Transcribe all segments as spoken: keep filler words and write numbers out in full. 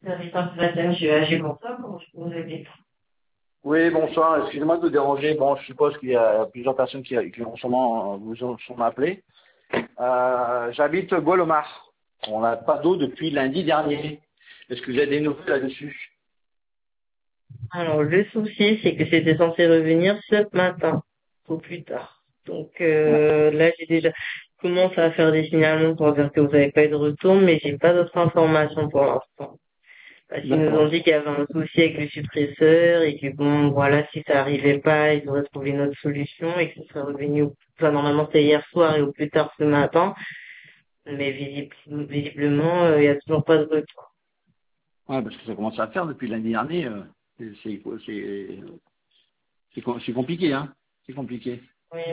Service informatique, je vais agir pour ça, comment je peux vous aider? Oui, bonsoir. Excusez-moi de vous déranger. Bon, je suppose qu'il y a plusieurs personnes qui, qui ont sûrement vous ont sûrement appelé. Euh, J'habite Gualomar. On n'a pas d'eau depuis lundi dernier. Est-ce que vous avez des nouvelles là-dessus? Alors, le souci, c'est que c'était censé revenir ce matin, au plus tard. Donc, Ouais. euh, là, j'ai déjà commencé à faire des signalements pour dire que vous n'avez pas eu de retour, mais j'ai pas d'autres informations pour l'instant. Parce qu'ils nous ont D'accord. dit qu'il y avait un souci avec le suppresseur et que bon, voilà, si ça arrivait pas, ils auraient trouvé une autre solution et que ce serait revenu au, enfin, normalement, c'était hier soir et au plus tard ce matin. Mais visible- visiblement, euh, il y a toujours pas de retour. Ouais, parce que ça commence à faire depuis lundi dernier. euh, c'est c'est c'est c'est com- c'est compliqué, hein. C'est compliqué. Oui,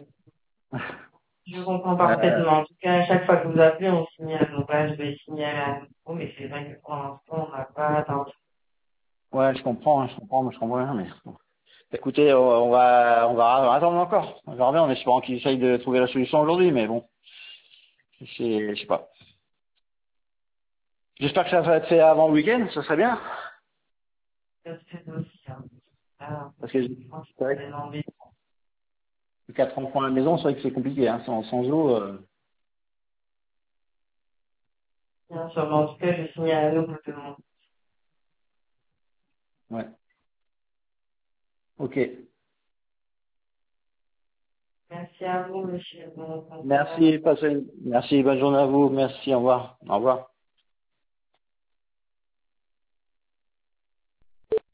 je comprends Euh, parfaitement. En tout cas, à chaque fois que vous appelez, on signale. Donc là, je vais signaler à nouveau, mais c'est vrai que pour l'instant, on n'a pas atteint. ouais, je comprends, hein, je comprends, je comprends bien, mais bon. Écoutez, on on va on va attendre encore. On verra bien en espérant qu'ils essayent de trouver la solution aujourd'hui, mais bon, c'est je sais pas. J'espère que ça va être fait avant le week-end, ça serait bien. C'est aussi, hein. Ah, Parce que franchement, c'est vrai c'est embêtant. que quatre enfants à la maison, c'est vrai que c'est compliqué, hein, sans, sans eau. Euh, Bien sûr, mais en tout cas, je signale à nouveau tout le monde. ouais. Ok. Merci à vous, monsieur. Bon, bon courage. Merci, passez, merci, bonne journée à vous. Merci, au revoir. Au revoir.